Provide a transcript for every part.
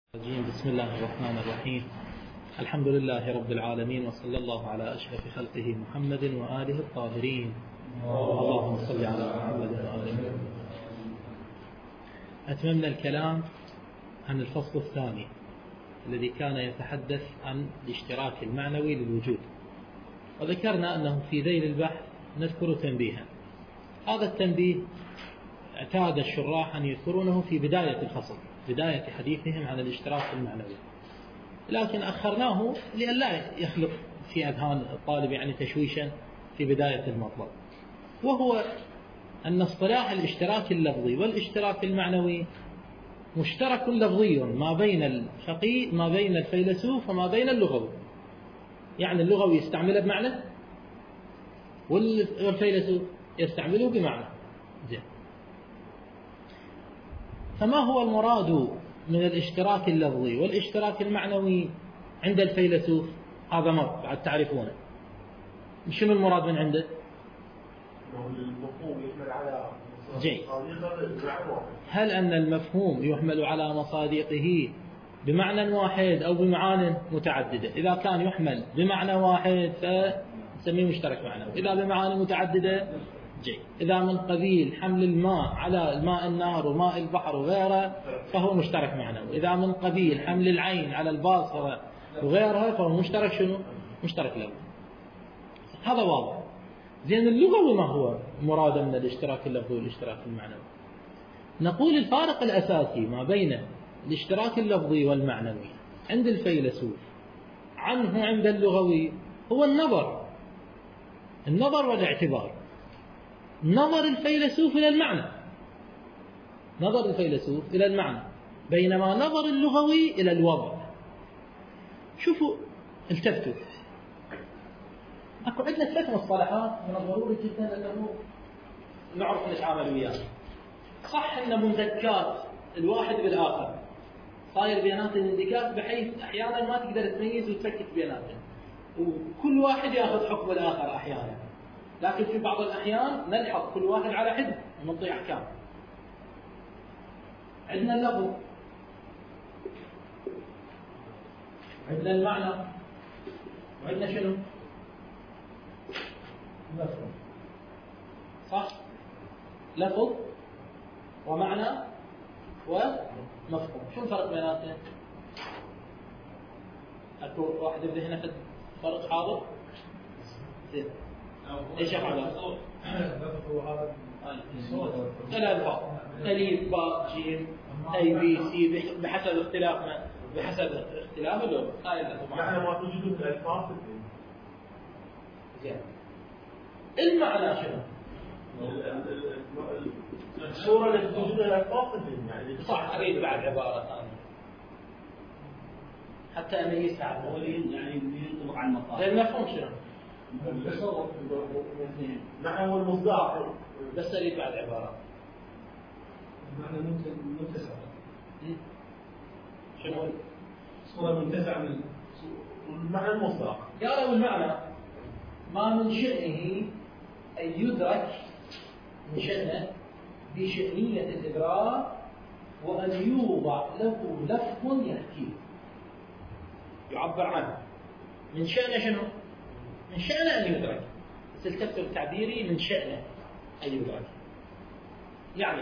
بسم الله الرحمن الرحيم. الحمد لله رب العالمين، وصلى الله على أشرف خلقه محمد وآله الطاهرين. اللهم صل على محمد وآله محمد. أتممنا الكلام عن الفصل الثاني الذي كان يتحدث عن الاشتراك المعنوي للوجود، وذكرنا أنه في ذيل البحث نذكر تنبيها. هذا التنبيه اعتاد الشراح أن يذكرونه في بداية الفصل، بداية حديثهم عن الاشتراك المعنوي، لكن أخرناه لئلا يخلق في أذهان الطالب تشويشا في بداية المطلب، وهو أن اصطلاح الاشتراك اللفظي والاشتراك المعنوي مشترك لفظي ما بين الفقيه، ما بين الفيلسوف وما بين اللغوي. يعني اللغوي يستعمله بمعنى والفيلسوف يستعمله بمعنى. فما هو المراد من الاشتراك اللفظي والاشتراك المعنوي عند الفيلسوف؟ هذا مر بعد تعرفونه. شنو المراد من عنده؟ هل أن المفهوم يحمل على مصادقه بمعنى واحد أو بمعان متعددة؟ إذا كان يحمل بمعنى واحد فنسميه مشترك معنوي، إذا بمعاني متعددة جيد. إذا من قبيل حمل الماء على الماء النهر وماء البحر وغيره فهو مشترك معنوي. إذا من قبيل حمل العين على الباصرة وغيرها فهو مشترك شنو؟ مشترك لغوي. هذا واضح. زين، اللغوي ما هو مرادا من الاشتراك اللفظي والاشتراك المعنوي؟ نقول الفارق الأساسي ما بين الاشتراك اللفظي والمعنوي عند الفيلسوف عنه عند اللغوي هو النظر والاعتبار. نظر الفيلسوف إلى المعنى، نظر الفيلسوف إلى المعنى، بينما نظر اللغوي إلى الوضع. شوفوا، التفتوا، أكو عندنا ثلاث مصطلحات من الضروري جدا أنه نعرف نتعامل وياها. صح أن مندكات الواحد بالآخر صاير بيناتهم اندكاك بحيث أحيانا ما تقدر تميز وتفكك بيناتهم، وكل واحد يأخذ حكم الآخر أحيانا، لكن في بعض الأحيان نلحظ كل واحد على حد ونعطي أحكام. عندنا اللفظ، عندنا المعنى، وعندنا شنو؟ مفهوم. صح؟ لفظ ومعنى ومفهوم. شو الفرق بيناتهم؟ أكو واحد يبدأ هنا في فرق حاضر؟ زين. ايش هذا؟ الألفاظ ألف باء جيم أي بي سي بحسب اختلاف اللغة. هاي اللغة. يعني ما توجد الألفاظ. زين. المعنى شنو؟ الصورة اللي توجد الألفاظ يعني. صح. أريد بعد عبارة ثانية حتى أميزها عن يعني ينطبق على المقام. المفهوم شنو؟ نحن هو المصداق. بس أريد بعد عبارة. المعنى متسع. شنو؟ صورة منتزعة من المعنى المصداق. قالوا المعنى ما من شأنه أن يدرك، من شأنه بشأنية الإدراك، وأن يوضع له لفظ يحكيه يعبر عنه. من شأنه شنو؟ من شأنه أن يدرك، بس التفسير التعبيري من شأنه أن يدرك. يعني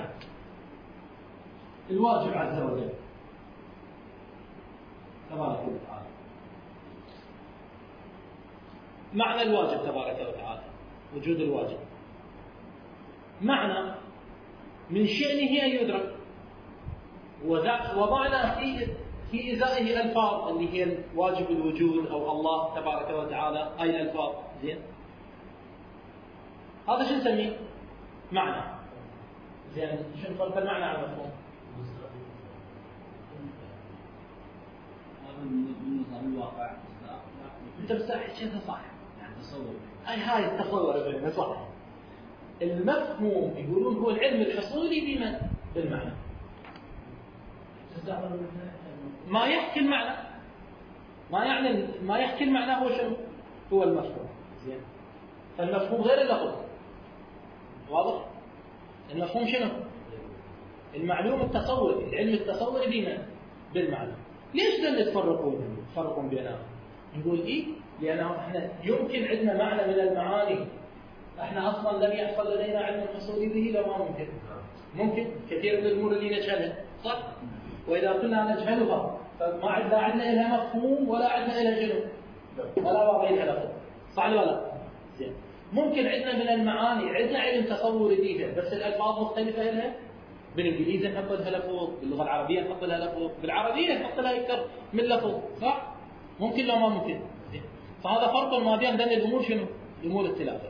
الواجب عز وجل تبارك وتعالى، معنى الواجب تبارك وتعالى وجود الواجب، معنى من شأنه أن يدرك، وضعنا في إزائه ألفاظ اللي هي واجب الوجود أو الله تبارك وتعالى، أي الألفاظ. زين، هذا شو نسميه؟ معنى. زين، شو نفرق المعنى عن المفهوم؟ هذا من نظام الواقع. أنت بس شيء صح، يعني تصور. هاي التصور صح. المفهوم يقولون هو العلم الحصولي بمن؟ بالمعنى. ما يحكي المعنى، ما يحكي المعنى هو شنو؟ هو المفهوم. زين، فالمفهوم غير اللفظ. واضح؟ المفهوم شنو؟ المعلوم التصوري، العلم التصوري بمن؟ بالمعنى. ليش تفرقون بينهم؟ نقول إيه؟ لأنه إحنا يمكن عندنا معنى من المعاني إحنا أصلا لم يحصل لدينا علم الحصول به، لو ما ممكن كثير من الأمور اللي نجهلها، صح؟ وإذا كنا نجهلها فما عندنا لها مفهوم ولا عندنا لها جنون ولا واضح لها لفظ، صح ولا لا؟ زين. ممكن عندنا من المعاني عندنا علم تصوري بيها بس الألفاظ مختلفة لها. بالإنجليزي نحط لها لفظ، باللغة العربية نحط لها لفظ، بالعربية نحط لها أكثر من لفظ، صح؟ ممكن لو ما ممكن. فهذا فرق ما بين الأمور شنو؟ الأمور الثلاثة.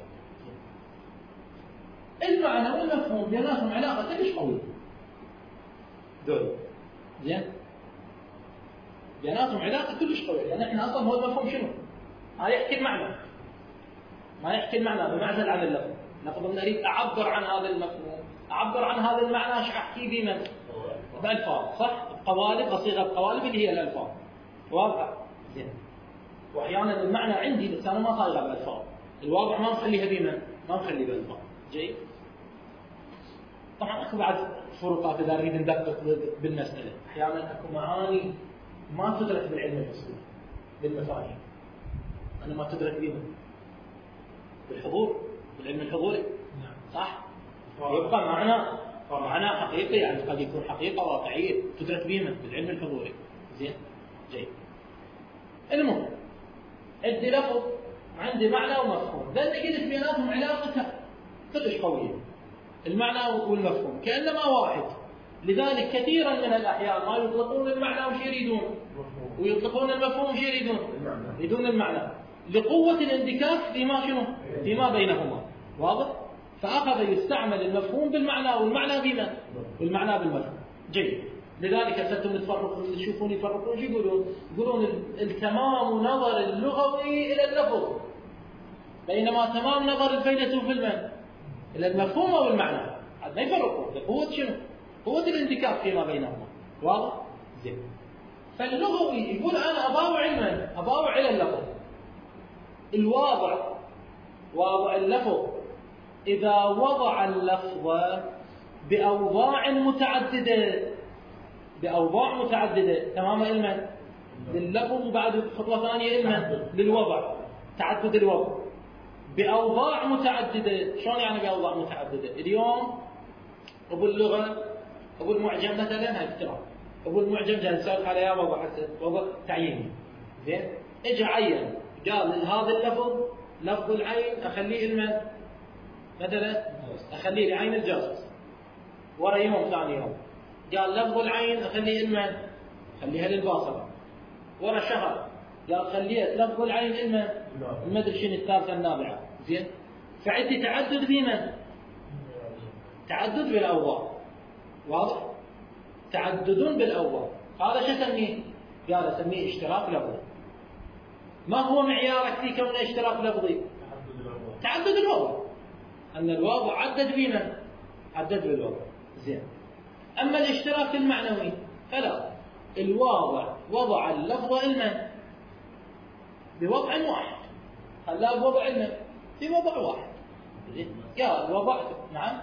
المعنى والمفهوم بيناتهم علاقة كلش قوية. دول. زين؟ بيناتهم علاقة كلش قوية، لأن احنا أصلا هو المفهوم شنو؟ ما يحكي المعنى. ما يحكي المعنى بمعزل عن اللفظ. لفظ أريد أعبر عن هذا المفهوم، أعبر عن هذا المعنى، ايش أحكي بمن؟ بألفاظ، صح؟ بقوالب، بصيغة قوالب اللي هي الألفاظ. واضح؟ زين. وأحيانا المعنى عندي بس أنا ما صايغة بالألفاظ. الواضح ما نخليها بمن؟ ما نخلي بالألفاظ. جيد؟ طبعا اكو بعد فروقات اذا نريد ندقق بالمساله، احيانا اكو معاني ما تدرك بالعلم الاصولي بالمفاهيم. انا ما تدرك بها بالحضور، بالعلم الحضوري. صح؟ يبقى معنى حقيقي، يعني قد يكون حقيقه واقعيه تدرك بها بالعلم الحضوري. زين؟ جيد. المهم عندي لفظ، عندي معنى ومفهوم، لان قلت بيناتهم علاقه كلش قويه. المعنى والمفهوم كأنما واحد. لذلك كثيرا من الأحيان ما يطلقون المعنى وش يريدون، ويطلقون المفهوم وش يريدون المعنى، لقوة الاندكاك فيما بينهما. واضح؟ فأخذ يستعمل المفهوم بالمعنى والمعنى بما والمعنى بالمفهوم. جيد. لذلك أنتم تشوفون يفرقون، شو يقولون التمام نظر اللغوي إلى اللفظ، بينما تمام نظر الفيلسوف إلى المفهوم أو المعنى. هذا ما يفرقون، قوة شنو؟ قوة الانتكاك فيما بينهما. واضح؟ زين. فاللغوي يقول أنا أباوع إلى اللفظ. واضع اللفظ إذا وضع اللفظ بأوضاع متعددة تمام علما لللفظ، وبعد خطوة ثانية علما للوضع، تعدد الوضع بأوضاع متعددة. شلون يعني بأوضاع متعددة؟ اليوم أبو اللغة، أبو المعجم مثلا، هاي افتراض، أبو المعجم جاء نسولف على وضع تعييني. زين؟ إجا عين قال هذا اللفظ، لفظ العين أخليه المن مثلا، أخليه لعين الجاسوس. ورا يوم ثاني يوم قال لفظ العين أخليه المن، خليها للباصرة. ورا شهر قال خليه لفظ العين المن، ما ادري شنو الثالثة النابعة. زين؟ فعندي تعدد بمن؟ تعدد بالاوضاع. واضح؟ تعددون بالاوضاع. هذا شو اسميه؟ قال اسميه اشتراك لفظي. ما هو معيارك في كونه اشتراك لفظي؟ تعدد الوضع. ان الوضع عدد بمن؟ عدد بالوضع. زين. اما الاشتراك المعنوي فلا، الواضع وضع اللفظ علما بوضع واحد، خلاه بوضع علما في وضع واحد. قال وضعت، نعم،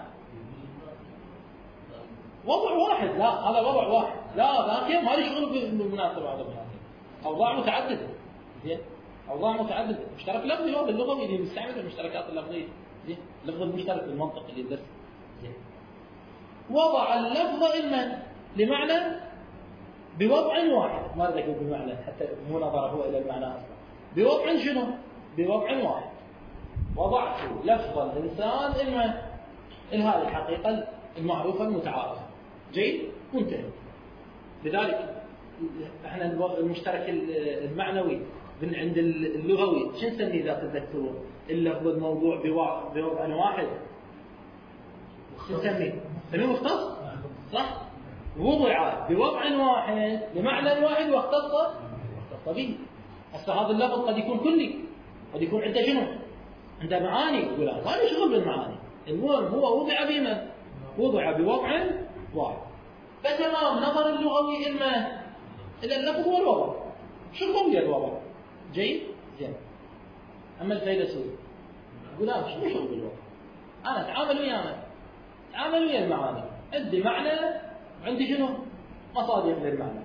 وضع واحد. لا، هذا وضع واحد. لا، ذاك ما له شغل بالمناسبة هذا المناسبة. أوضاع متعددة. زين؟ أوضاع متعددة. مشترك لفظي هو باللغة اللي مستعمل المشتركات اللفظية. زين؟ اللفظ المشترك بالمنطق اللي يدرس. زين؟ وضع اللفظ علما لمعنى بوضع واحد. ما أريد أقول بمعنى حتى مو نظر هو إلى المعنى أصلا. بوضع شنو؟ بوضع واحد. وضعت لفظ الإنسان علما هذه الحقيقة المعروفة المتعارفة. جيد؟ منتهي. لذلك احنا المشترك المعنوي عند اللغوي شو نسميه اذا تتذكرون؟ اللفظ الموضوع بوضع واحد شو نسميه؟ نسميه مختص؟ صح؟ وضع بوضع واحد بمعنى واحد واختص به. هسه هذا اللفظ قد يكون كلي، قد يكون عنده شنو؟ عنده معاني. يقول ما له شغل بالمعاني. المهم هو وضع بمن؟ وضع بوضع واحد. فتمام نظر اللغوي إلى اللفظ والوضع. شو قوي الوضع؟ جيد؟ زين. أما الفيلسوف يقول لا، شو شغل بالوضع؟ أنا أتعامل ويا المعاني. عندي معنى وعندي شنو؟ مصادر للمعنى.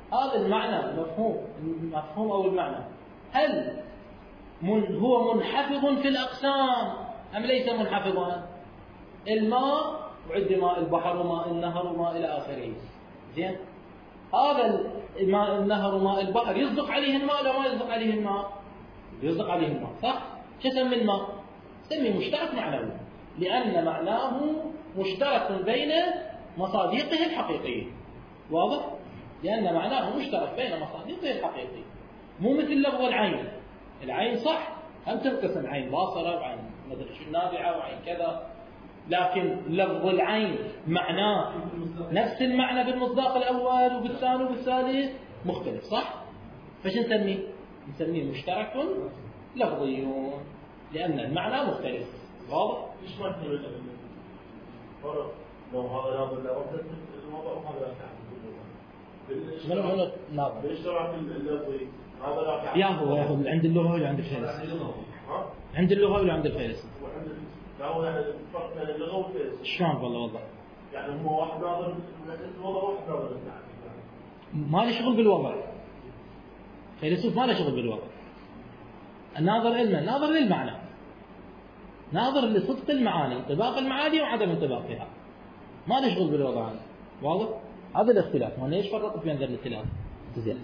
هذا المعنى المفهوم أو المعنى هل هو منحفظ في الأقسام أم ليس منحفظا؟ الماء وعندي ماء البحر وماء النهر وماء إلى آخره. زين، هذا الماء النهر وماء البحر يصدق عليه الماء ولا ما يصدق عليه الماء؟ يصدق عليه الماء، صح؟ شو سمي الماء؟ سمي مشترك معنوي، لأن معناه مشترك بين مصادقه الحقيقية. واضح؟ لأن معناه مشترك بين مصادقه الحقيقية، مو مثل لفظ العين. العين صح، هم تنقسم عين باصرة وعين مدري شو نابعة وعين كذا، لكن لفظ العين معناه نفس المعنى بالمصداق الأول وبالثاني وبالثالث مختلف، صح؟ فش نسميه؟ نسميه مشترك لفظي، لأن المعنى مختلف. واضح؟ ليش ما تقول فرق لو هذا لازم لوحده الموضوع وهذا لا من ناظر بالاشتراك اللفظي هذا لا يا هو عند اللغة ولا عند الفيلسوف؟ عند اللغة ولا عند الفيلسوف؟ لا هو يعني الفرق بين اللغة والفيلسوف شلون والله وضح؟ يعني هو واحد ناظر الوضع واحد ناظر ما له شغل بالوضع. الفيلسوف ما له شغل بالوضع. الناظر علما ناظر للمعنى، ناظر لصدق المعاني، انطباق المعاني وعدم انطباقها، ما له شغل بالوضع. واضح؟ هذا الاختلاف. ما ليش فرقت بين ذا الاختلاف؟ زين.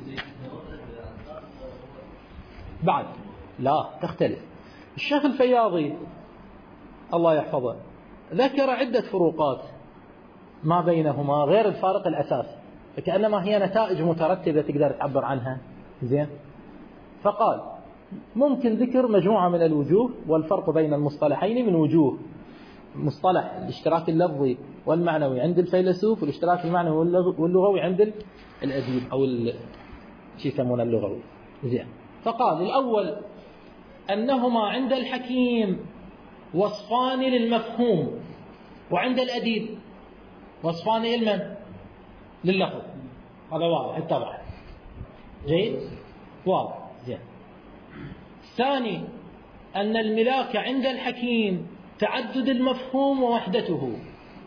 بعد لا تختلف. الشيخ الفياضي الله يحفظه ذكر عدة فروقات ما بينهما غير الفارق الأساسي، فكأنما هي نتائج مترتبة تقدر تعبر عنها. زين، فقال ممكن ذكر مجموعة من الوجوه، والفرق بين المصطلحين من وجوه: مصطلح الاشتراك اللفظي والمعنوي عند الفيلسوف، والاشتراك المعنوي واللغوي عند الأديب أو شو يسمونه اللغوي. زين، فقال الأول أنهما عند الحكيم وصفان للمفهوم، وعند الأديب وصفان لللفظ. هذا واضح، اتضح. جيد، واضح. زين. الثاني أن الملاك عند الحكيم تعدد المفهوم ووحدته.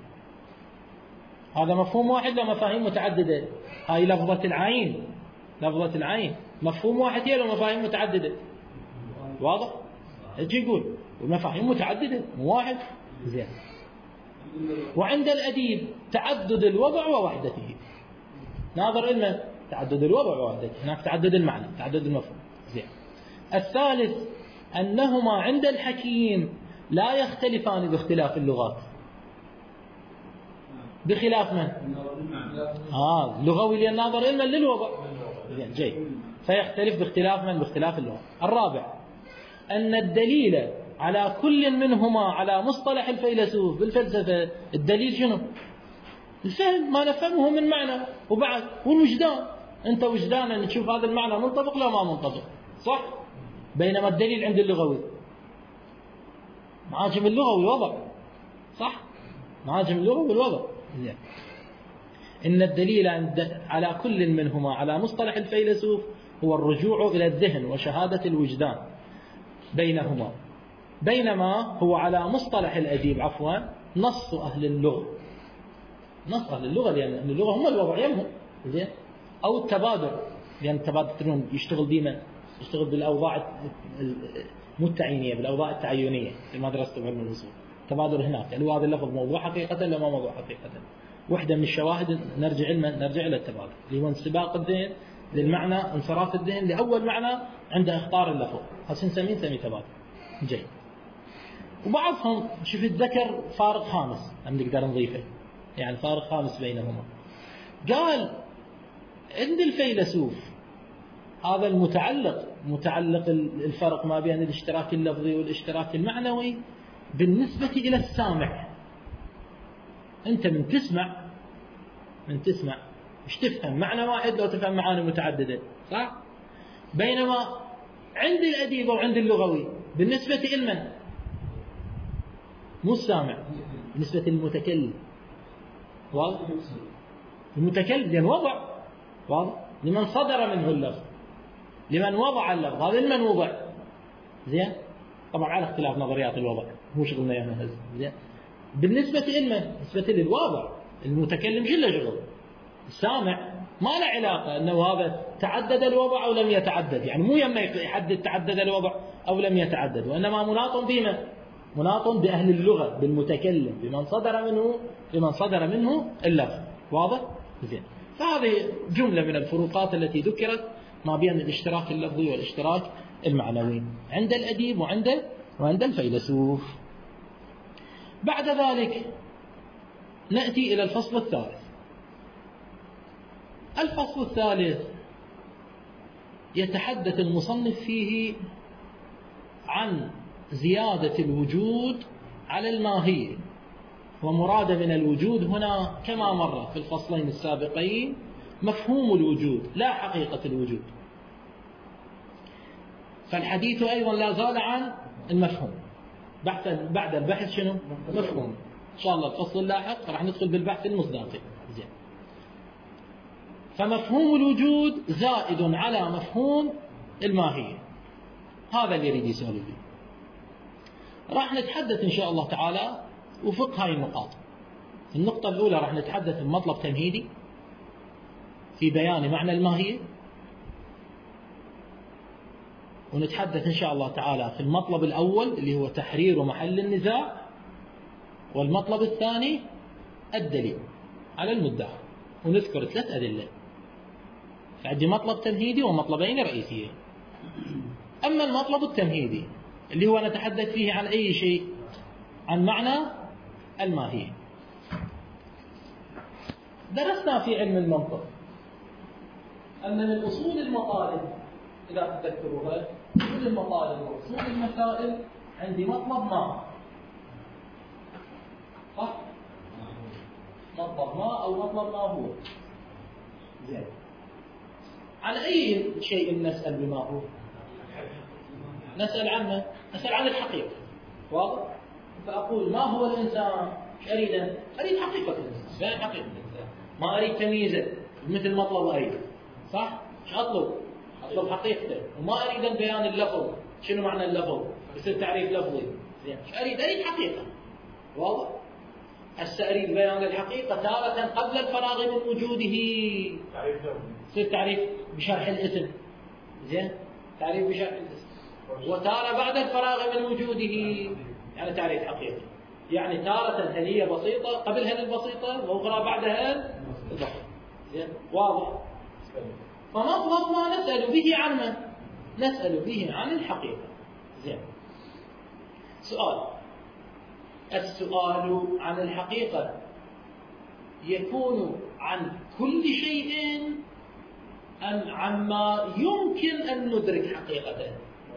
هذا مفهوم واحد ولا مفاهيم متعددة؟ هاي لفظة العين مفهوم واحد هي ولا مفاهيم متعددة؟ واضح؟ اجي يقول ومفاهيم متعددة مو واحد. زين. وعند الأديب تعدد الوضع ووحدته. ناظر علما تعدد الوضع ووحدته، هناك تعدد المعنى، تعدد المفهوم. زين. الثالث أنهما عند الحكيم لا يختلفان باختلاف اللغات. بخلاف من؟ لغوي، لأن ناظر علما للوضع. زين، جيد. فيختلف باختلاف من؟ باختلاف اللغة. الرابع أن الدليل على كل منهما على مصطلح الفيلسوف بالفلسفة، الدليل شنو؟ الفهم، ما نفهمه من معنى. وبعد والوجدان، أنت وجدانا نشوف هذا المعنى منطبق لا ما منطبق، صح؟ بينما الدليل عند اللغوي معاجم اللغوي وضع، صح؟ معاجم اللغوي بالوضع. إن الدليل على كل منهما على مصطلح الفيلسوف هو الرجوع إلى الذهن وشهادة الوجدان بينهما، بينما هو على مصطلح الأديب نص أهل اللغة. نص أهل اللغة، لأن اللغة هم الوضع يمهم. زين، أو التبادر، لأن التبادر يشتغل ديما، يشتغل بالأوضاع مو التعيينية، بالأوضاع التعينية في مدرسة علم الوصول. تبادر هناك، هل هذا اللفظ موضوع حقيقة ولا ما موضوع حقيقة؟ وحدة من الشواهد نرجع إلى التبادر، اللي هو انسباق الذهن للمعنى، انصراف الذهن لأول معنى عند اختار اللفظ. هسه نسميه تبادر. جيد. وبعضهم شفت ذكر فارق خامس نقدر نضيفه، يعني فارق خامس بينهما. قال عند الفيلسوف هذا متعلق الفرق ما بين الاشتراك اللفظي والاشتراك المعنوي بالنسبة إلى السامع. أنت من تسمع مش تفهم معنى واحد لو تفهم معاني متعددة، صح؟ بينما عند الأديب أو عند اللغوي بالنسبة إلى مو السامع، بالنسبة للمتكلم. واضح؟ المتكلم لأن واضح لمن صدر منه اللفظ، لمن وضع اللفظ، هذا لمن وضع. زين، طبعا على اختلاف نظريات الوضع، مو شغلنا يعني. زين، بالنسبة لمن؟ بالنسبة للواضع، المتكلم شو له شغل؟ السامع ما له علاقة أنه هذا تعدد الوضع أو لم يتعدد، يعني مو يما يحدد تعدد الوضع أو لم يتعدد، وإنما مناط بما مناط بأهل اللغة، بالمتكلم، بمن صدر منه اللفظ. واضح؟ زين. فهذه جملة من الفروقات التي ذكرت ما بين الاشتراك اللفظي والاشتراك المعنوي عند الأديب وعند الفيلسوف. بعد ذلك نأتي إلى الفصل الثالث. الفصل الثالث يتحدث المصنف فيه عن زيادة الوجود على الماهية، ومراد من الوجود هنا كما مر في الفصلين السابقين مفهوم الوجود لا حقيقة الوجود. فالحديث أيضا لا زال عن المفهوم. بعد البحث شنو؟ مفهوم. إن شاء الله الفصل اللاحق راح ندخل بالبحث المصداقي. زين. فمفهوم الوجود زائد على مفهوم الماهية، هذا اللي يريد يسأل فيه. راح نتحدث إن شاء الله تعالى وفق هاي النقاط. النقطة الأولى راح نتحدث بمطلب تمهيدي في بيان معنى الماهية، ونتحدث إن شاء الله تعالى في المطلب الأول اللي هو تحرير محل النزاع، والمطلب الثاني الدليل على المدعى، ونذكر 3 أدلة. فعندي مطلب تمهيدي ومطلبين رئيسيين. أما المطلب التمهيدي اللي هو نتحدث فيه عن أي شيء، عن معنى الماهية. درسنا في علم المنطق أن من أصول المطالب، إذا تذكروها، أصول المطالب وأصول المسائل عندي مطلب ما، صح؟ مطلب ما أو مطلب ما هو. زين. عن أي شيء نسأل بما هو؟ نسأل عنه، نسأل عن الحقيقة. واضح؟ فأقول ما هو الإنسان؟ ايش أريد؟ أريد حقيقة الإنسان، بيان حقيقة الإنسان، ما أريد تمييزه مثل مطلب أريد. صح؟ ايش أطلب؟ أطلب حقيقته، وما أريد بيان اللفظ. شنو معنى اللفظ؟ يصير تعريف لفظي. زين. ايش أريد؟ أريد حقيقة. واضح؟ هسه أريد بيان الحقيقة تارة قبل الفراغ من وجوده، يصير تعريف بشرح الاسم. زين؟ تعريف بشرح الاسم. وتارة بعد الفراغ من وجوده، يعني تعريف حقيقي. يعني تارة هل هي بسيطة قبل هذه البسيطة، وأخرى بعدها البسيطة. زين؟ واضح؟ فمطلب ما نسأل به عن من؟ نسأل به عن الحقيقة. زين. سؤال: السؤال عن الحقيقة يكون عن كل شيء أم عما يمكن أن ندرك حقيقته؟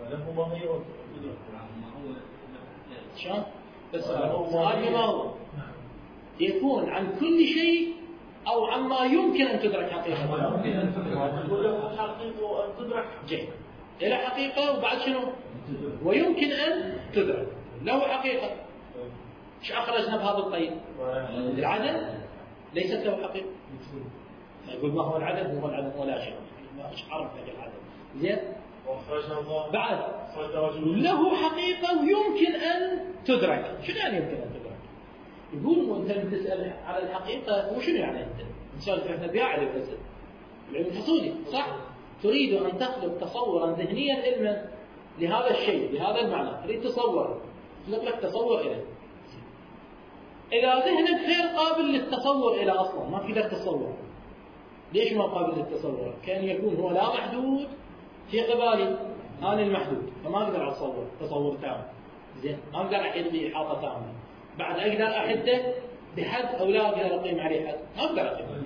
شلون؟ بس سؤال ما هو؟ يكون عن كل شيء أو عما يمكن أن تدرك حقيقته؟ يقول له حقيقة أن تدرك. جيد. إلى حقيقة وبعد شنو؟ ويمكن أن تدرك. له حقيقة. ايش أخرجنا بهذا القيد؟ العدم ليست له حقيقة. يقول ما هو العدم؟ هو العدم ولا شيء. ايش عرفنا بالعدم؟ زين؟ بعد له حقيقة ويمكن أن تدرك. شنو يعني يمكن أن تدرك؟ يقول وأنت تسأل على الحقيقة وشنو يعني أنت؟ نسولف احنا بياعي الفلسفة العلم الحصولي، صح؟ تريد أن تخلق تصورا ذهنيا علما لهذا الشيء، لهذا المعنى، تريد تصور، تخلق لك تصور إليه. إذا ذهنك غير قابل للتصور إلى أصلا، ما تقدر تتصور. ليش ما قابل للتصور؟ كان يكون هو لا محدود في قبالي، أنا المحدود، فما أقدر أتصور تصور تام. زين؟ ما أقدر أحد بإحاطة تامة. بعد أقدر أحده بحد أو لا أقدر أقيم عليه حد، ما أقدر أقيم.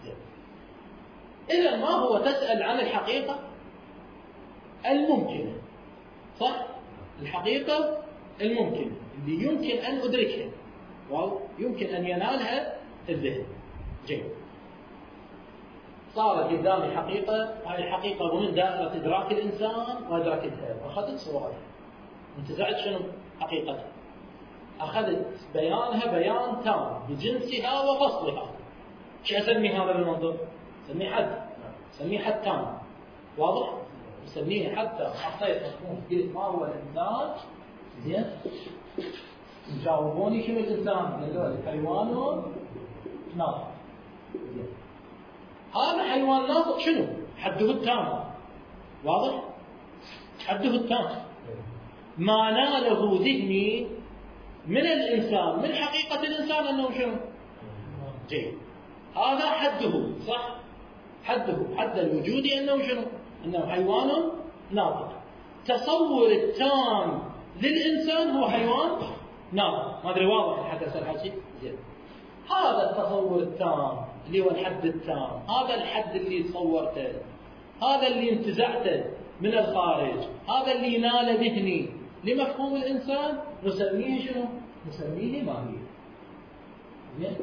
إذا ما هو تسأل عن الحقيقة الممكنة، صح؟ الحقيقة الممكنة اللي يمكن أن أدركها، يمكن أن ينالها الذهن. جيد. صارت قدامي حقيقة، هاي الحقيقة ضمن دائرة إدراك الإنسان وأدركتها، أخذت صورتها، انتزعت شنو حقيقتها، أخذت بيانها بيان تام بجنسها وفصلها. شو أسمي هذا بالمنطق؟ أسميه حد، أسميه حد تام. واضح؟ أسميه حتى حطيت مفهوم قلت ما هو الإنسان. زين؟ جاوبوني شنو الإنسان؟ قالوا حيوان ناطق. هذا حيوان ناطق شنو؟ حده التام. واضح؟ حده التام. ما ناله ذهني من الإنسان، من حقيقة الإنسان أنه شنو؟ جيد. هذا حده، صح؟ حده، حد الوجود أنه شنو؟ أنه حيوان ناطق. تصور التام للإنسان هو حيوان ناطق. ما أدري واضح حتى أسأل حكي؟ زين. هذا التصور التام اللي هو الحد التام، هذا الحد اللي تصورته، هذا اللي انتزعته من الخارج، هذا اللي نال ذهني لمفهوم الإنسان، نسميه شنو؟ نسميه ماهية. زين؟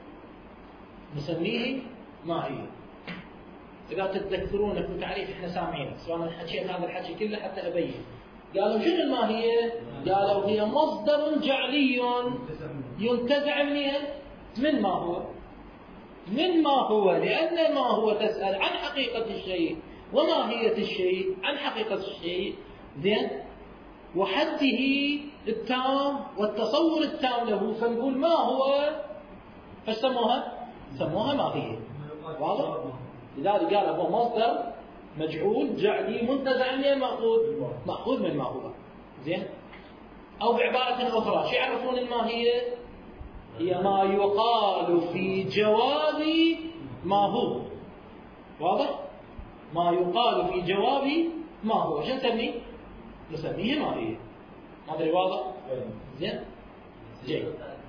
نسميه ماهية. إذا تتذكرون في تعريف إحنا سامعينه، سواء حكيت هذا الحكي كله حتى أبين. قالوا شنو الماهية؟ قالوا هي مصدر جعلي ينتزع من ما هو. من ما هو، لأن ما هو تسأل عن حقيقة الشيء، وماهية الشيء عن حقيقة الشيء. زين؟ وحده التام والتصور التام له، فنقول ما هو، فسموها ماهية. واضح؟ لذلك قال هو مصدر مجعول جعلي منتزع من مأخوذ من ما هو. زين؟ أو بعبارة أخرى شو يعرفون الماهية؟ هي ما يقال في جواب ما هو. واضح؟ ما يقال في جواب ما هو. شو نسميه؟ نسميه ماهية. ما أدري واضح؟ زين؟ جيد.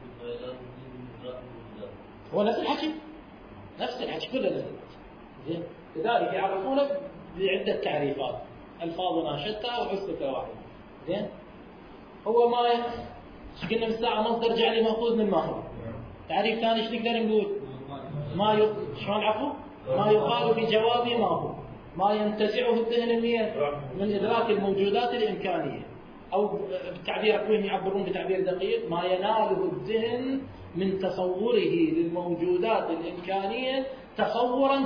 هو نفس الحكي كله نفس الحكي. زين؟ لذلك يعرفونه بعدة تعريفات، ألفاظنا شتى وحسبة واحدة. زين؟ هو ما قلنا بالساعة مصدر جعلي مأخوذ من ما هو. تعريف ثاني ايش نقدر نقول؟ شلون عفوا؟ ما يقال في جواب ما هو، ما ينتزعه الذهن من إدراك الموجودات الإمكانية، أو بالتعبير أكوين يعبرون بتعبير دقيق، ما يناله الذهن من تصوره للموجودات الإمكانية تصورا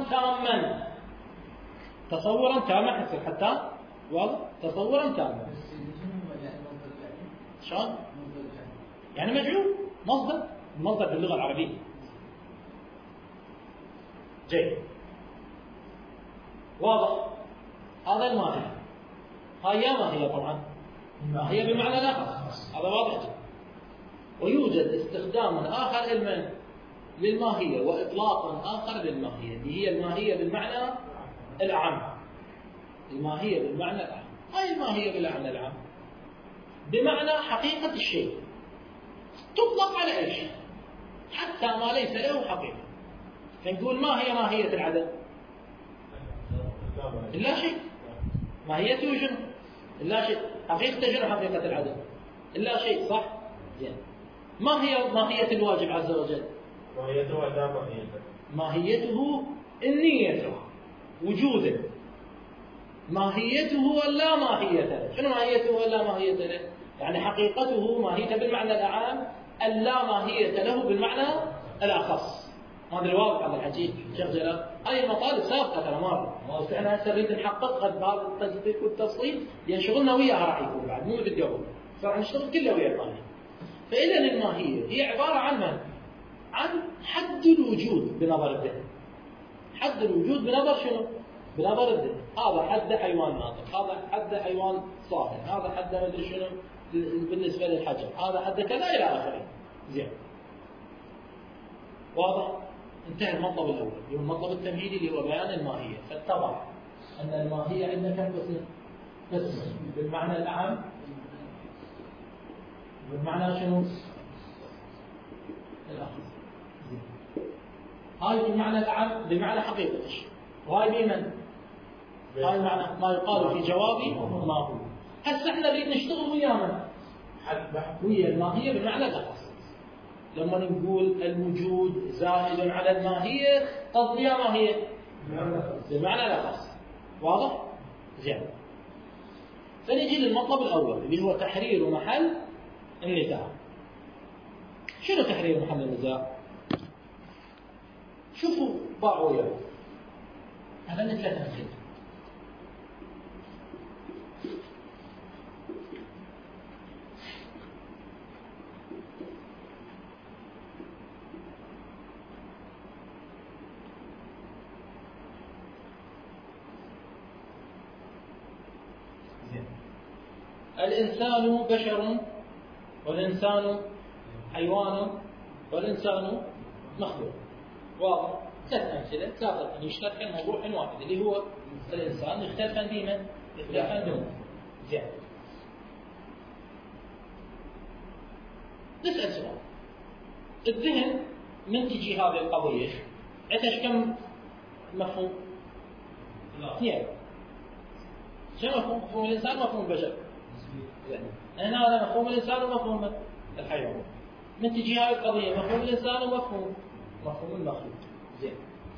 تاما حتى واضح؟ تصورا تاما. شلون؟ يعني مجعول، مصدر باللغة العربية. جيد. واضح؟ هذا الماهية. هاي ماهية طبعا. ماهية بمعنى الآخر، هذا واضح جدا. ويوجد استخدام آخر للماهية وإطلاق آخر للماهية، اللي هي الماهية بالمعنى العام. الماهية بالمعنى العام. هاي الماهية بالمعنى العام بمعنى حقيقة الشيء، تطلق على أي شيء حتى ما ليس له حقيقة. فنقول ما هي ماهية العدم؟ إلا شيء. ماهيته شنو؟ إلا شيء. حقيقته شنو حقيقة العدم؟ إلا شيء، صح؟ زين. ما هي ماهية الواجب عز وجل؟ ماهيته النية، وجوده. ماهيته ولا ماهية له. شنو ماهيته ولا ماهية له؟ يعني حقيقته ماهيته بالمعنى العام، اللا ماهية له بالمعنى الأخص. ما ادري واضح هذا الحكي شيخ جلال؟ هاي المطالب سابقة ترى مرة، بس احنا هسه نريد نحققها بهذا التدقيق والتفصيل، لأن شغلنا وياها راح يكون بعد مو مثل قبل، صار نشتغل كله ويا الماهية. فإذا الماهية هي عبارة عن من؟ عن حد الوجود بنظر الذهن. حد الوجود بنظر شنو؟ بنظر الذهن. هذا حد حيوان ناطق، هذا حد حيوان صاهر، هذا حد ما ادري شنو بالنسبة للحجر، هذا حد كذا إلى آخره. زين. واضح؟ انتهى المطلب الأول، اللي هو المطلب التمهيدي اللي هو بيان الماهية. فاتضح أن الماهية عندنا كم قسم؟ بالمعنى العام، بالمعنى شنو؟ الأخص. هاي بالمعنى العام بمعنى حقيقة الشيء، وهاي بمن؟ هاي معنى ما يقال في جوابي ما هو. هسه احنا نريد نشتغل ويا من؟ ويا الماهية بالمعنى الأخص. لما نقول الوجود زائد على الماهية، قصدي ماهية بالمعنى الأخص. واضح؟ زين. فنجي للمطلب الأول اللي هو تحرير محل النزاع. شنو تحرير محل النزاع؟ شوفوا باعوا وياه. هذا من ثلاث أمثلة. الإنسان بشر والإنسان حيوان والإنسان مخلوق. واضح؟ 3 أمثلة، 3 يشترك الموضوع واحد اللي هو الإنسان يختلف عن ديما، يختلف عن دون. زين. نسأل سؤال. الذهن من تجي هذه القضية عندها كم مفهوم؟ 2. شو مفهوم الإنسان ومفهوم البشر؟ هنا هذا مفهوم الإنسان ومفهوم الحيوان. من تجي هذه القضية مفهوم الإنسان ومفهوم المخلوق. زين.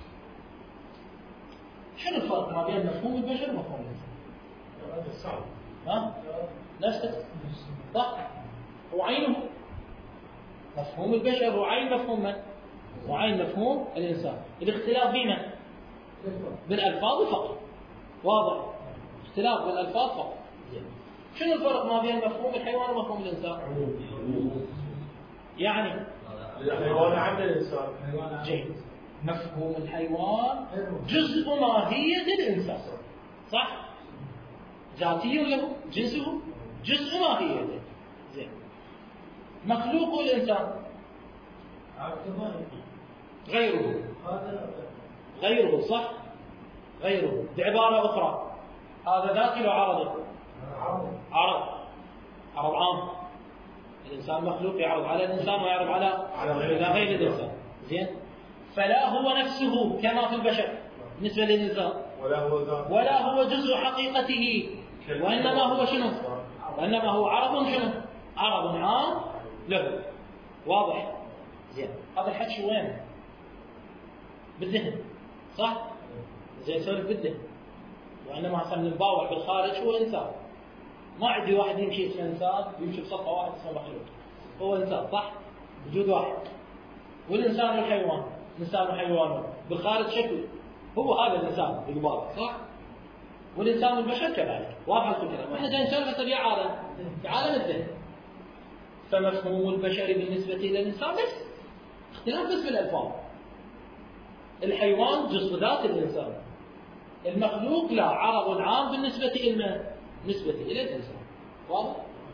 شنو الفرق ما بين مفهوم البشر ومفهوم الإنسان؟ ها؟ نفسه؟ صح؟ هو عينه. مفهوم البشر هو عين مفهوم من؟ هو عين مفهوم الإنسان. الاختلاف بين بالألفاظ فقط. واضح؟ اختلاف بالألفاظ فقط. شنو الفرق ما بين مفهوم الحيوان ومفهوم الإنسان؟ يعني الحيوان عمل الإنسان. جيد. مفهوم الحيوان جزء ماهية الإنسان. صح؟ ذاتي له، جنسه جزء ماهيته. زين. مخلوق الإنسان غيره. صح؟ غيره. بعبارة أخرى هذا ذاتي لو عرضه؟ عرض عام. الإنسان مخلوق يعرض على الإنسان ويعرض على غير الإنسان. زين. فلا هو نفسه كما في البشر بالنسبة للإنسان، ولا هو جزء حقيقته، وإنما هو شنو؟ وإنما هو عرض شنو؟ عرض عام له. واضح؟ زين. هذا الحكي وين؟ بالذهن. صح؟ زين. سولف بالذهن. وإنما هسه من الباوع بالخارج هو إنسان. ما عندي واحد يمشي اسمه إنسان يمشي بسطة واحد اسمه مخلوق. هو إنسان. صح؟ وجود واحد. والإنسان والحيوان، الإنسان وحيوانه بالخارج شكله هو هذا الإنسان بالقبال. صح؟ والإنسان والبشر كذلك. واضح الكلام. احنا جاي نسولف في عالم الذهن. فمفهوم البشر بالنسبة إلى الإنسان بس اختلاف بس بالألفاظ. الحيوان جزء ذات الإنسان، المخلوق لا، عرض عام بالنسبة إلى الإنسان. واضح؟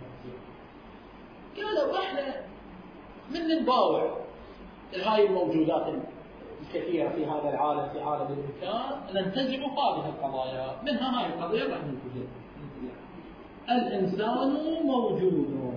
قالوا احنا من نباوع هاي الموجودات الكثيرة في هذا العالم، في عالم الإمكان، ننتزع هذه القضايا. منها هاي القضية راح ننتزع. الإنسان موجود.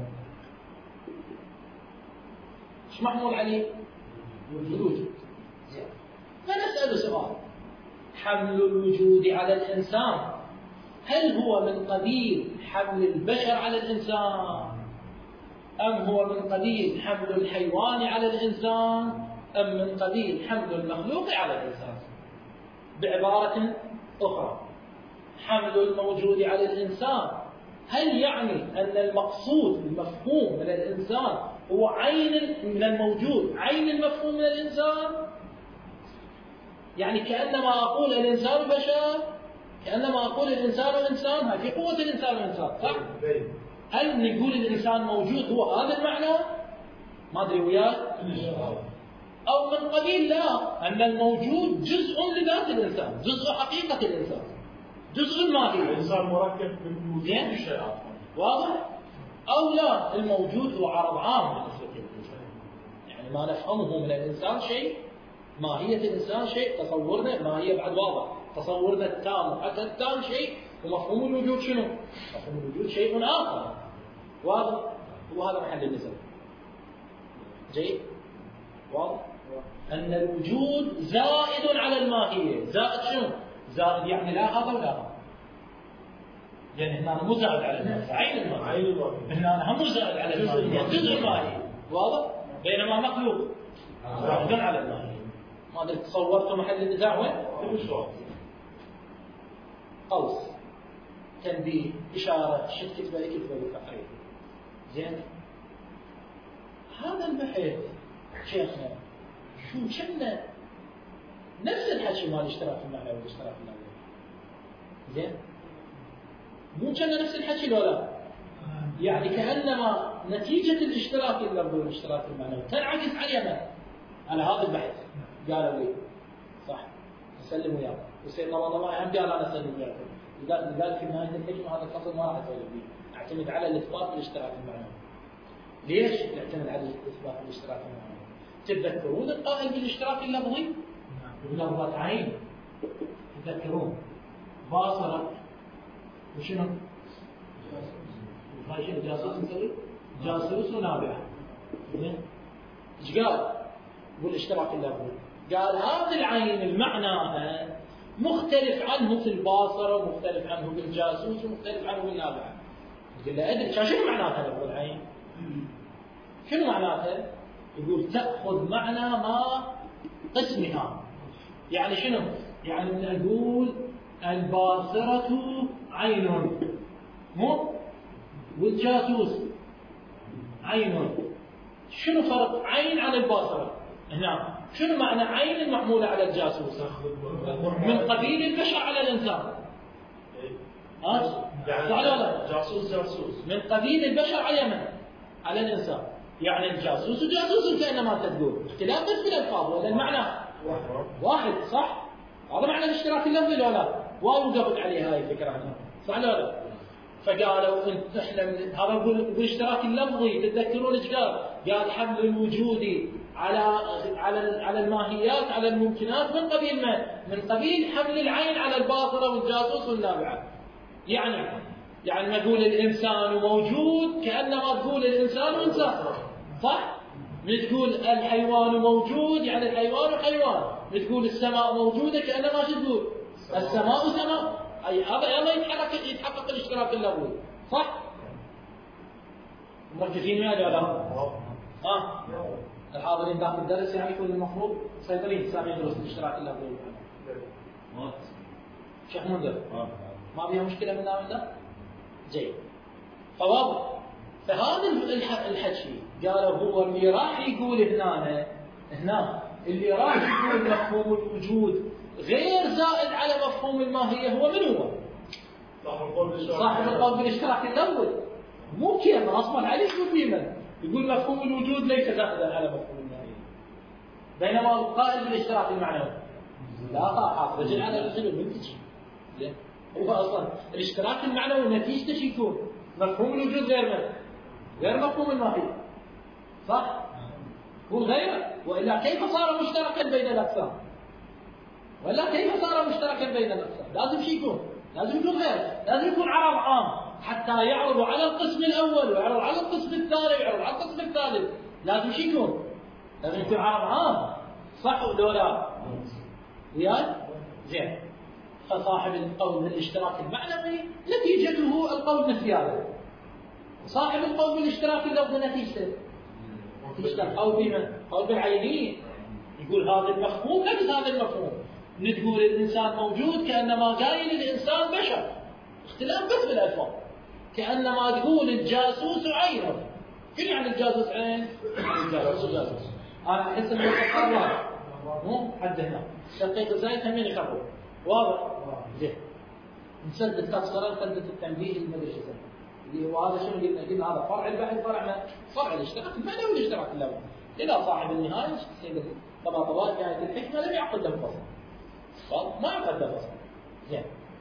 ايش محمول عليه؟ الوجود. فنسأل سؤال: حمل الوجود على الإنسان هل هو من قبيل حمل البشر على الإنسان، أم هو من قبيل حمل الحيوان على الإنسان، أم من قبيل حمل المخلوق على الإنسان؟ بعبارة أخرى، حمل الموجود على الإنسان هل يعني أن المقصود المفهوم من الإنسان هو عين من الموجود، عين المفهوم من الإنسان؟ يعني كأنما أقول الإنسان بشر، كأنما أقول الإنسان إنسان. هاي في قوة الإنسان إنسان. صح؟ هل نقول الإنسان موجود هو هذا المعنى؟ ما أدري وياك. أو من قبيل لا، أن الموجود جزء لذات الإنسان، جزء حقيقة الإنسان، جزء ماهي. الإنسان مركب من شيء. واضح؟ أو لا، الموجود هو عرض عام بالنسبة للإنسان. يعني ما نفهمه من الإنسان شيء، ماهية الإنسان شيء، تصورنا ماهية بعد واضح، تصورنا التام وحتى التام شيء، ومفهوم الوجود شنو؟ مفهوم الوجود شيء آخر. واضح؟ وهذا محل النزاع. جيد؟ واضح؟ أن الوجود زائد على الماهية. زائد شنو؟ زائد يعني لا هذا ولا هذا. يعني هنا مو زائد على الماهية، عين الماهية. هنا هم زائد على الماهية، جزء الماهية. واضح؟ بينما مخلوق زائد على الماهية. ما أدري تصورتوا محل النزاع وين؟ قوس تنبيه إشارة شد كتبة لفقرين. زين؟ هذا البحث شيخنا شو كنا نفس الحكي مال الاشتراك المعنوي والاشتراك المعنوي. زين؟ مو كنا نفس الحكي لو لا؟ يعني كأنما نتيجة الاشتراك اللفظي والاشتراك المعنوي تنعكس على هذا البحث. قالوا لي صح، نسلم وياك. وسيدنا رضواني هم قال انا اسلم وياكم. لذلك في نهايه الحكمه هذا الفصل ما راح اسولف فيه، اعتمد على الاثبات والاشتراك المعنوي. ليش نعتمد على الاثبات والاشتراك المعنوي؟ تتذكرون القائل بالاشتراك اللفظي؟ بلفظة عين. تتذكرون باصرة وشنو؟ هاي شنو جاسوس نسوي؟ جاسوس ونابعة. ايش قال؟ بالاشتراك اللفظي. قال هذه العين المعنى مختلف عنه في الباصرة ومختلف عنه بالجاسوس ومختلف عنه بالنابعة. قال له ادري شنو معناتها لفظ العين؟ شنو معناتها؟ يقول تأخذ معنى ما قسمها. يعني شنو؟ يعني نقول الباصرة عين مو والجاسوس عين. شنو فرق عين عن الباصرة؟ هنا شنو معنى عين المحمولة على الجاسوس؟ من قبيل البشر على الإنسان. يعني جاسوس من قبيل البشر على الإنسان. يعني الجاسوس وجاسوس كأنما تقول اختلاف بس في الألفاظ ولا المعنى واحد. صح؟ هذا معنى الاشتراك اللفظي ولا لا؟ وقفت عليه هاي الفكرة هنا. صح ولا لا؟ فقالوا انت احنا هذا بالاشتراك اللفظي تتذكرون ايش قال؟ قال حمل الوجود على الماهيات على الممكنات من قبيل من قبيل حمل العين على الباطنة والجاسوس والنابعة. يعني نقول الانسان موجود كانما تقول الانسان انسان. صح؟ تقول الحيوان موجود يعني الحيوان حيوان. تقول السماء موجوده كانما شو تقول؟ السماء سماء. اي هذا يلا يتحقق الاشتراك اللفظي. صح؟ مركزين معي ولا لا؟ الحاضرين داخل الدرس يعني يكون المفروض مسيطرين سامعين دروس الاشتراك اللفظي. شيخ منذر ما فيها مشكله من هنا؟ جيد. فواضح. فهذا الحكي قالوا هو اللي راح يقول هنا اللي راح يقول مفهوم الوجود غير زائد على مفهوم الماهية هو من هو؟ صاحب القول بالاشتراك اللفظي. مو كيف اصلا عليه يقول يقول مفهوم الوجود ليس زائدا على مفهوم الماهية. بينما القائل بالاشتراك المعنوي لا حاصل رجل على رجل منتج. هو اصلا الاشتراك المعنوي نتيجته شو يكون؟ مفهوم الوجود غير مفهوم الماهية. صح؟ هو غيره. والا كيف صار مشتركا بين الاقسام؟ لازم شيء يكون. لازم يكون غير. لازم يكون عرض عام حتى يعرض على القسم الاول ويعرض على القسم الثاني ويعرض على القسم الثالث. لازم شيء يكون. لازم يكون عرض عام. صح ولا لا؟ وياي؟ زين. فصاحب القول بالاشتراك المعنوي نتيجته القول مثل هذا. صاحب القول بالاشتراك اللفظي نتيجته القول بالعينية. يقول هذا المفهوم نفس هذا المفهوم. نقول الإنسان موجود كأنما قايل الإنسان بشر. اختلاف بس بالألفاظ. كأنما تقول الجاسوس عينه. شو يعني الجاسوس عين؟ الجاسوس. أنا أحس أن التقرر مو حد هنا. دقيقة زايد همين يخرب. واضح؟ زين. نسدد تفصيلا نسدد التنبيه المدري شو اسمه. اللي هو هذا شنو قلنا هذا فرع البحث فرع الاشتراك المعنوي والاشتراك اللفظي. إلى صاحب النهاية سيد طباطبات نهاية الحكمة لم يعقد له فصل. ما يعقد له فصل. زين.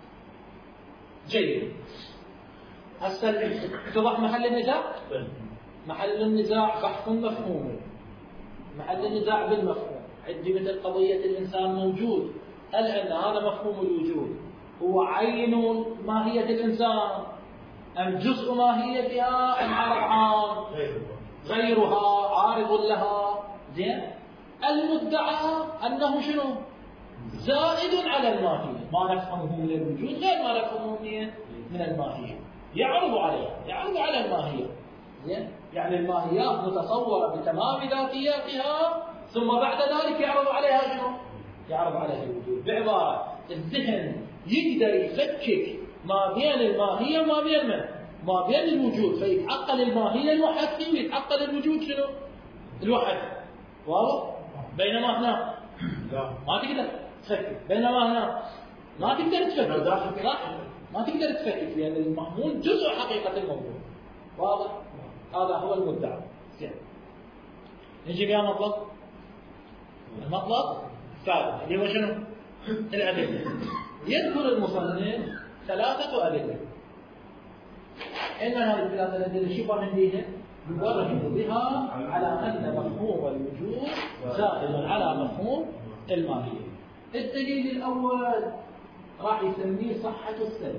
جيد. هسه اتضح محل النزاع؟ محل النزاع بحث مفهومي. محل النزاع بالمفهوم. عندي مثل قضية الإنسان موجود. هل أن هذا مفهوم الوجود هو عين ماهية الإنسان أم جزء ماهيتها أم عرض عام غيرها عارض لها؟ زين. المدعى أنه شنو؟ زائد على الماهية. ما نفهمه من الوجود غير ما نفهمه من الماهية. يعرض على الماهية. زين. يعني الماهيات متصورة بتمام ذاتياتها ثم بعد ذلك يعرض عليها شنو؟ يعرض عليها الوجود. بعبارة الذهن يقدر يفكك ما بين الماهية وما بين الوجود فيتعقل الماهية الوحدة ويتعقل الوجود شنو؟ الوحد. واضح؟ بينما هنا ما تقدر تفكك. بينما هنا ما تقدر تفكك. صح؟ ما تقدر تفكك لأن المحمول جزء حقيقة الموضوع. واضح؟ هذا هو المدعى. زين. نجي بها مطلق. المطلق الثالث اللي هو شنو؟ الأدلة. يذكر المصنف 3 أدلة. إن هذه ال3 أدلة شو فهم بيها؟ يبرهن بها على أن مفهوم الوجود زائد على مفهوم الماهية. الدليل الأول راح يسميه صحة السلب.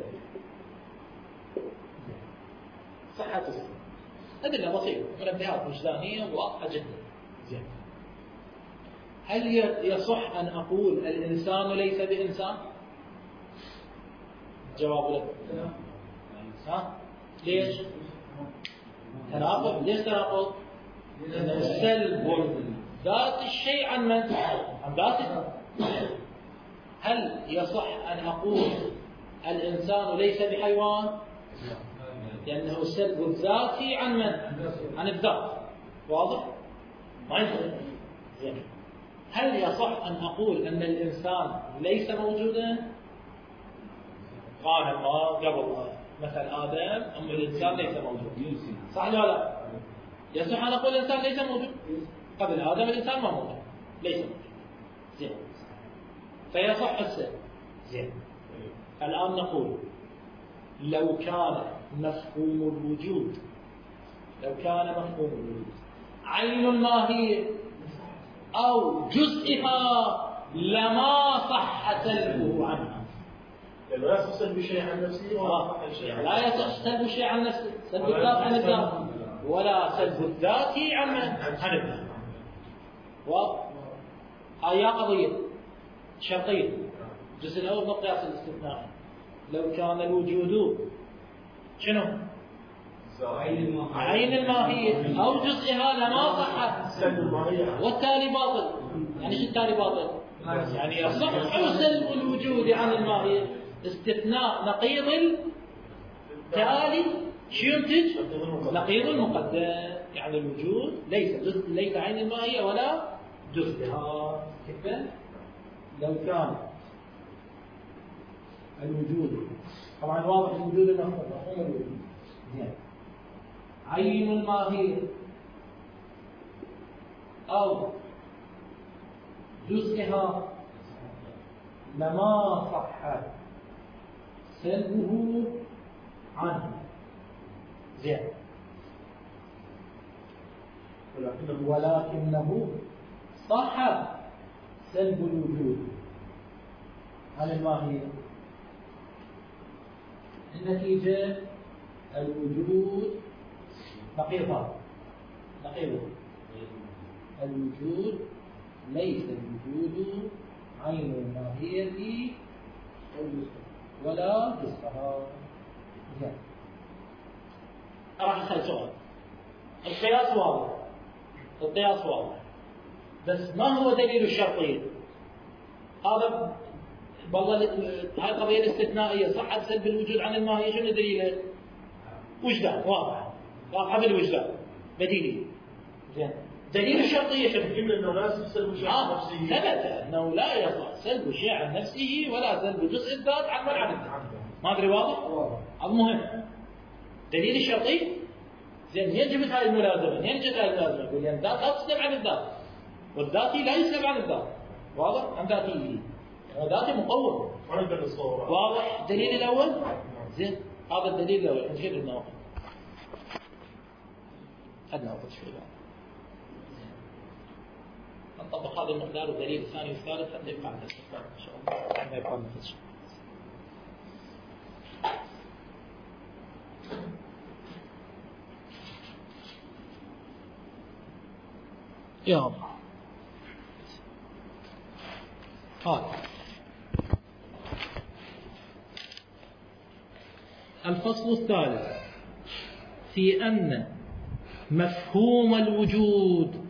صحة السلب أدلة بسيطة، منبهات وجدانية واضحة جدا. زين. هل يصح أن أقول الإنسان ليس بإنسان؟ جواب لك ليش؟ تناقض. ليش تناقض؟ لأن سلب ذات الشيء عن من؟ عن ذاته. هل يصح أن أقول الإنسان ليس بحيوان؟ لأنه سلب الذاتي عن من؟ عن الذات. واضح؟ ما يصح. زين. هل يصح أن أقول أن الإنسان ليس موجودا؟ قال الله قبل مثل آدم أم الإنسان ليس موجود. صح ولا لا؟ يصح أن أقول الإنسان ليس موجود؟ قبل آدم الإنسان ما موجود، ليس موجود. زين. فيصح السلب. زين. الآن نقول لو كان مفهوم الوجود عين الماهية أو جزئها لما صح سلبه عنها. لا يصح سلب شيء عن نفسه لا يصح سلب شيء عن نفسه، سلب الذات عن الذات، ولا سلب الذات عن الذات. هاي قضية شرطية. الجزء الأول من قياس الاستثناء. لو كان الوجود شنو؟ عين الماهية أو جزئها لما صح سلب الماهية، والتالي باطل. يعني شو التالي باطل؟ يعني يصح سلب الوجود عن الماهية. استثناء نقيض التالي شو ينتج؟ نقيض المقدم. يعني الوجود ليس عين الماهية ولا جزئها. كيف؟ لو كان الوجود، طبعا واضح الوجود مفهوم الوجود. زين. عين الماهية أو جزئها لما صح سلبه عنه. زين. ولكنه صح سلب الوجود عن الماهية. النتيجة الوجود نقيض. الوجود ليس الوجود عين الماهية ولا جزءها. راح أسأل سؤال. القياس واضح، بس ما هو دليل الشرطية؟ هذا والله هاي القضية الاستثنائية صحة سلب الوجود عن الماهية شنو دليله؟ وجدان. واضحة بالوجدان بديهي. زين. دليل الشرطية شنو؟ إنه لا يصح سلب شيء عن نفسه. ثبت أنه لا يصح سلب شيء عن نفسه ولا سلب جزء الذات عن من عن الذات. ما أدري واضح؟ هذا مهم. دليل الشرطي. زين. ينجبت هاي الملازمة. يقول يعني الذات لا تسلب عن الذات، والذاتي لا يسلب عن الذات. واضح؟ عن ذاتي ذاتي مقوم. واضح؟ الدليل الأول. زين. هذا الدليل الأول. انت كيف بدنا وقت؟ خدنا وقت شوي بعد. نطبق هذا المقدار والدليل الثاني والثالث حتى يبقى عندنا استفاد ان شاء الله. حتى يبقى عندنا فتش. يا الله. الفصل الثالث في أن مفهوم الوجود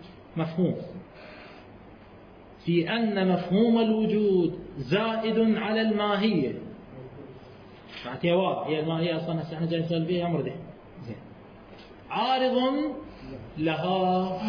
مفهوم الوجود زائد على الماهية. بعتها واضح. هي الماهية أصلا احنا جاي نسأل فيها أمر ده. زين. عارض لها،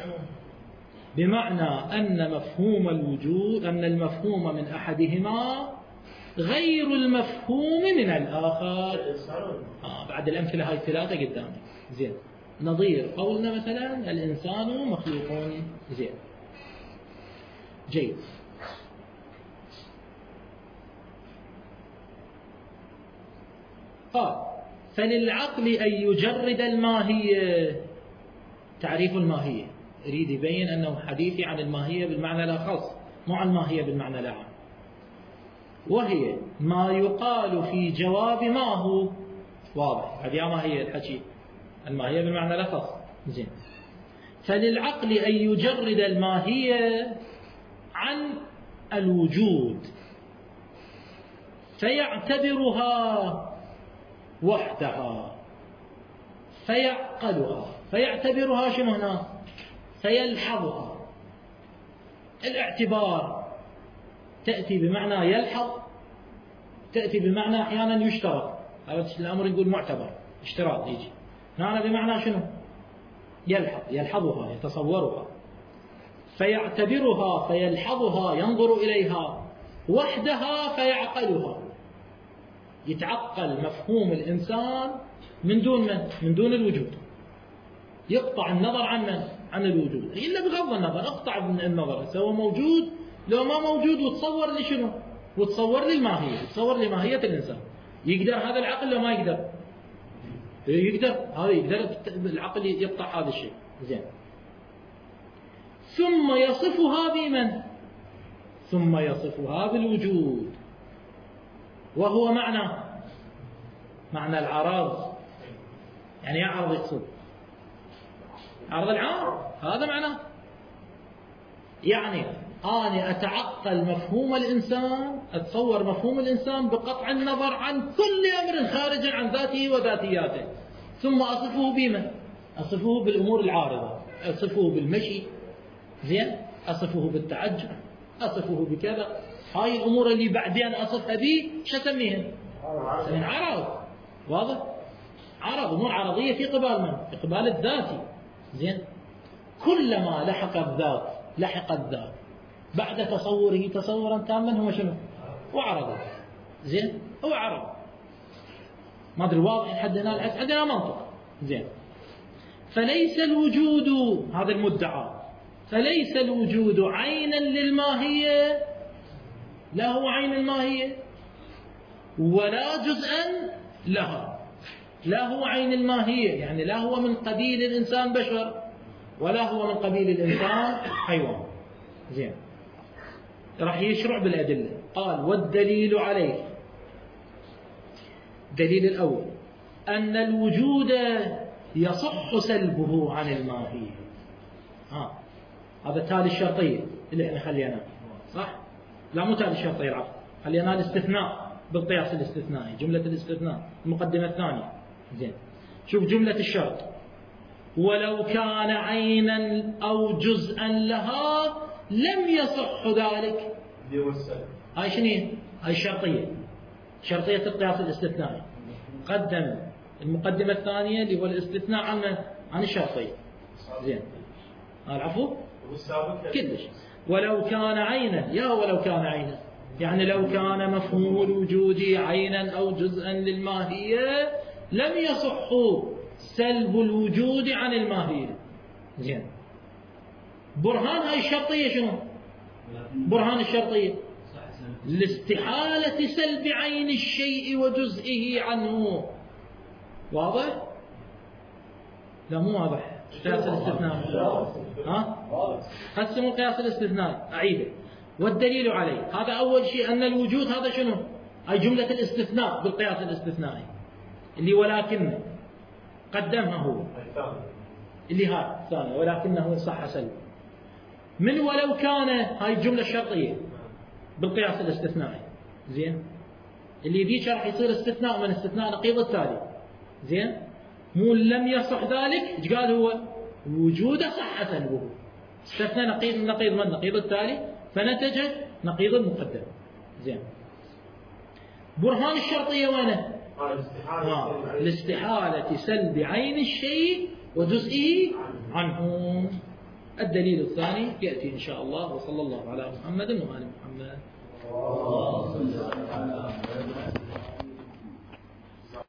بمعنى أن مفهوم الوجود المفهوم من أحدهما غير المفهوم من الآخر. بعد الأمثلة هاي 3 قدامك. زين. نظير قولنا مثلا الإنسان مخلوق. زين. جيد. قال فللعقل أن يجرد الماهية. تعريف الماهية يريد يبين أنه حديثي عن الماهية بالمعنى الأخص، مو عن الماهية بالمعنى العام، وهي ما يقال في جواب ما هو. واضح هذه ما هي الحكي، الماهية بالمعنى الأخص. زين. فللعقل أن يجرد الماهية عن الوجود فيعتبرها وحدها فيعقلها. فيعتبرها شنو هنا؟ فيلحظها. الاعتبار تأتي بمعنى يلحظ، تأتي بمعنى أحيانا يشترط. الأمر يقول معتبر، اشتراط يجي هنا بمعنى شنو؟ يلحظ، يلحظها، يتصورها. فيعتبرها فيلحظها، ينظر إليها وحدها فيعقلها. يتعقل مفهوم الإنسان من دون من؟ من دون الوجود. يقطع النظر عن من؟ عن الوجود. إلا بغض النظر، اقطع النظر سواء موجود لو ما موجود، وتصور لشنو؟ وتصور للماهية، تصور لماهية الإنسان. يقدر هذا العقل لو ما يقدر؟ يقدر، هذا يقدر العقل يقطع هذا الشيء. زين. ثم يصفها بمن؟ ثم يصفها بالوجود، وهو معنى العرض. يعني يعرض يقصد عرض العام، هذا معناه. يعني أنا أتعقل مفهوم الإنسان، أتصور مفهوم الإنسان بقطع النظر عن كل أمر خارج عن ذاته وذاتياته، ثم أصفه بما؟ أصفه بالأمور العارضة، أصفه بالمشي، زين، أصفه بالتعجب، أصفه بكذا. هاي الأمور اللي بعدين أصفها به شو أسميها؟ من عرض. واضح؟ عرض، أمور عرضية في قبال من؟ في قبال الذاتي. زين. كلما لحق الذات بعد تصوره تصورا تاما هو شنو؟ وعرضه. زين. هو عرض. ما ادري واضح لحد هنا؟ عندنا منطق. زين. فليس الوجود، هذا المدعى، فليس الوجود عينا للماهية، لا هو عين الماهية، ولا جزءا لها. لا هو عين الماهية، يعني لا هو من قبيل الإنسان بشر، ولا هو من قبيل الإنسان حيوان. زين. راح يشرع بالأدلة. قال والدليل عليه، دليل الأول أن الوجود يصح سلبه عن الماهية. هذا تالي الشرطية اللي احنا خليناه، صح؟ لا مو تالي الشرطية، العفو، خليناه الاستثناء بالقياس الاستثنائي، جملة الاستثناء المقدمة الثانية. زين. شوف جملة الشرط: ولو كان عينا أو جزءا لها لم يصح ذلك. هاي شنو؟ هاي الشرطية، شرطية القياس الاستثنائي. قدم المقدمة الثانية اللي هو الاستثناء عن الشرطية. زين. العفو كلش. ولو كان عينا، يا ولو كان عينا، يعني لو كان مفهوم الوجود عينا أو جزءا للماهية لم يصح سلب الوجود عن الماهية. زين. برهان هاي الشرطية شنو؟ برهان الشرطية لاستحالة سلب عين الشيء وجزئه عنه. واضح؟ لا مو واضح. قياس الاستثناء. هسه مو قياس الاستثناء، أعيده. والدليل عليه، هذا أول شيء أن الوجود هذا شنو؟ هاي جملة الاستثناء بالقياس الاستثنائي اللي ولكن قدمها هو اللي هاي الثانية، ولكنه صح سلب. من ولو كان هاي الجملة الشرطية بالقياس الاستثنائي. زين. اللي ذيك راح يصير استثناء من استثناء نقيض التالي. زين. مو لم يصح ذلك، ايش قال هو؟ وجوده صح سلبه. استثنى نقيض من نقيض التالي، فنتج نقيض المقدم. زين. برهان الشرطية وينه؟ لاستحالة سلب عين الشيء وجزئه عنه. الدليل الثاني يأتي إن شاء الله. وصلى الله على محمد وآل محمد.